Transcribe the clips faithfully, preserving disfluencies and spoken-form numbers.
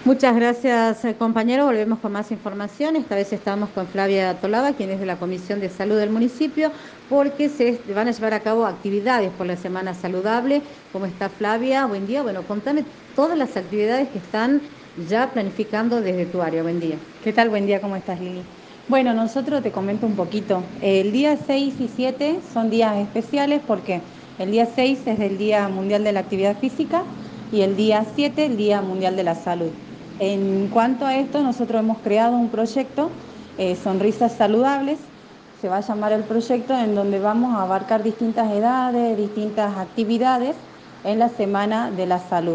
Muchas gracias, eh, compañero. Volvemos con más información. Esta vez estamos con Flavia Tolaba, quien es de la Comisión de Salud del municipio, porque se van a llevar a cabo actividades por la Semana Saludable. ¿Cómo está, Flavia? Buen día. Bueno, contame todas las actividades que están ya planificando desde tu área. Buen día. ¿Qué tal? Buen día, ¿cómo estás, Lili? Bueno, nosotros te comento un poquito. El día seis y siete son días especiales porque el día seis es el Día Mundial de la Actividad Física y el día siete el Día Mundial de la Salud. En cuanto a esto, nosotros hemos creado un proyecto, eh, Sonrisas Saludables, se va a llamar el proyecto, en donde vamos a abarcar distintas edades, distintas actividades en la Semana de la Salud.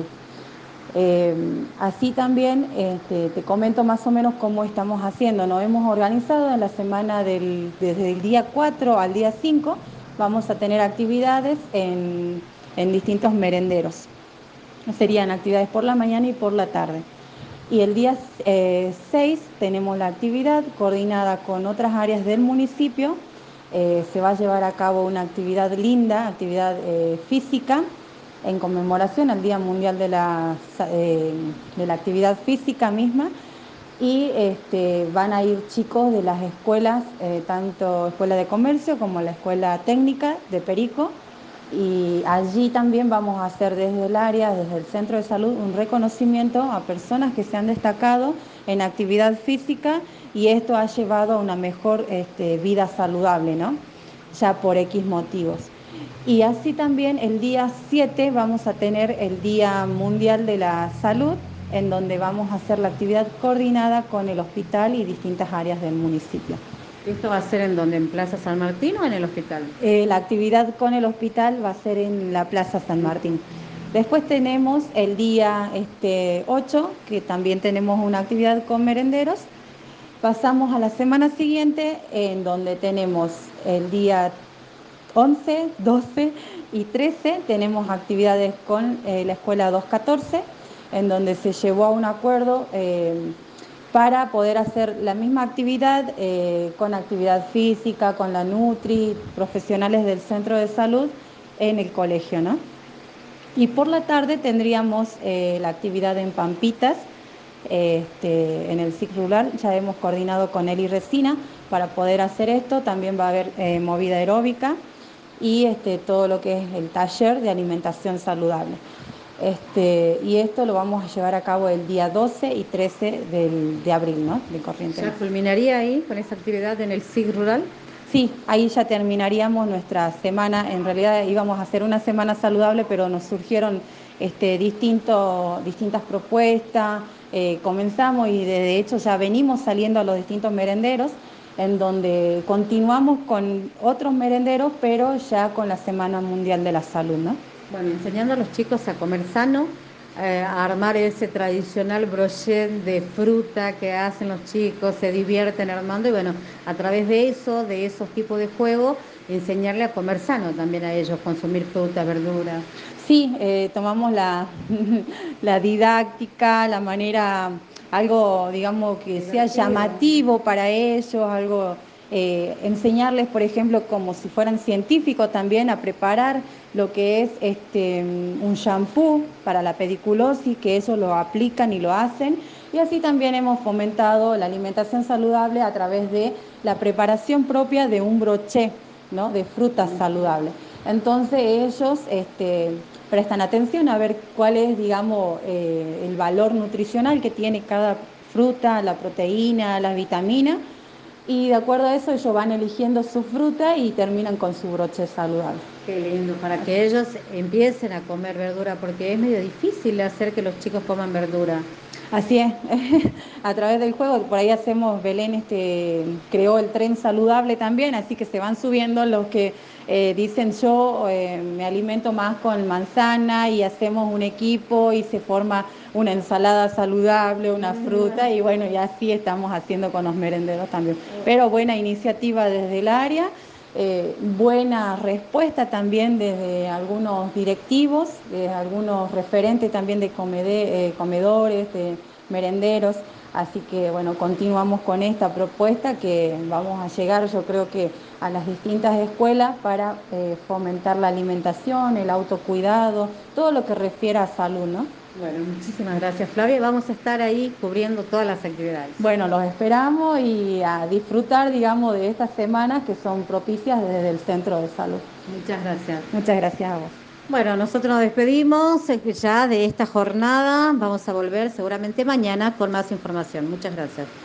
Eh, así también este, te comento más o menos cómo estamos haciendo. Nos hemos organizado en la semana del, desde el día cuatro al día cinco, vamos a tener actividades en, en distintos merenderos. Serían actividades por la mañana y por la tarde. Y el día eh, seis tenemos la actividad coordinada con otras áreas del municipio. Eh, se va a llevar a cabo una actividad linda, actividad eh, física, en conmemoración al Día Mundial de la, eh, de la Actividad Física misma. Y este, van a ir chicos de las escuelas, eh, tanto Escuela de Comercio como la Escuela Técnica de Perico, y allí también vamos a hacer desde el área, desde el centro de salud, un reconocimiento a personas que se han destacado en actividad física, y esto ha llevado a una mejor este, vida saludable, ¿no? Ya por X motivos. Y así también el día siete vamos a tener el Día Mundial de la Salud, en donde vamos a hacer la actividad coordinada con el hospital y distintas áreas del municipio. ¿Esto va a ser en donde? ¿En Plaza San Martín o en el hospital? Eh, la actividad con el hospital va a ser en la Plaza San Martín. Después tenemos el día este, ocho, que también tenemos una actividad con merenderos. Pasamos a la semana siguiente, en donde tenemos el día once, doce y trece, tenemos actividades con eh, la Escuela doscientos catorce, en donde se llevó a un acuerdo eh, para poder hacer la misma actividad eh, con actividad física, con la Nutri, profesionales del centro de salud en el colegio, ¿no? Y por la tarde tendríamos eh, la actividad en Pampitas, este, en el C I C rural. Ya hemos coordinado con Eli Resina para poder hacer esto. También va a haber eh, movida aeróbica y este, todo lo que es el taller de alimentación saludable. Este, y esto lo vamos a llevar a cabo el día doce y trece del, de abril, ¿no? De Corrientes. ¿Ya culminaría ahí con esa actividad en el S I C rural? Sí, ahí ya terminaríamos nuestra semana. En realidad íbamos a hacer una semana saludable, pero nos surgieron este, distinto, distintas propuestas. Eh, comenzamos y de, de hecho ya venimos saliendo a los distintos merenderos, en donde continuamos con otros merenderos, pero ya con la Semana Mundial de la Salud, ¿no? Bueno, enseñando a los chicos a comer sano, eh, a armar ese tradicional brochet de fruta que hacen los chicos, se divierten armando y bueno, a través de eso, de esos tipos de juegos, enseñarle a comer sano también a ellos, consumir fruta, verdura. Sí, eh, tomamos la, la didáctica, la manera, algo, digamos, que sea Divertido. llamativo para ellos, algo, eh, enseñarles, por ejemplo, como si fueran científicos también, a preparar lo que es este, un shampoo para la pediculosis, que ellos lo aplican y lo hacen. Y así también hemos fomentado la alimentación saludable a través de la preparación propia de un broché, ¿no? De frutas saludables. Entonces ellos este, prestan atención a ver cuál es, digamos, eh, el valor nutricional que tiene cada fruta, la proteína, las vitaminas, y de acuerdo a eso ellos van eligiendo su fruta y terminan con su broche saludable. Qué lindo, para que ellos empiecen a comer verdura, porque es medio difícil hacer que los chicos coman verdura. Así es, a través del juego, por ahí hacemos, Belén este, creó el tren saludable también, así que se van subiendo los que eh, dicen yo eh, me alimento más con manzana, y hacemos un equipo y se forma una ensalada saludable, una fruta, y bueno, y así estamos haciendo con los merenderos también. Pero buena iniciativa desde el área. Eh, buena respuesta también desde algunos directivos, de algunos referentes también de comede, eh, comedores, de merenderos. Así que bueno, continuamos con esta propuesta que vamos a llegar, yo creo que a las distintas escuelas para eh, fomentar la alimentación, el autocuidado, todo lo que refiere a salud, ¿no? Bueno, muchísimas gracias, Flavia. Vamos a estar ahí cubriendo todas las actividades. Bueno, los esperamos y a disfrutar, digamos, de estas semanas que son propicias desde el centro de salud. Muchas gracias. Muchas gracias a vos. Bueno, nosotros nos despedimos eh, ya de esta jornada. Vamos a volver seguramente mañana con más información. Muchas gracias.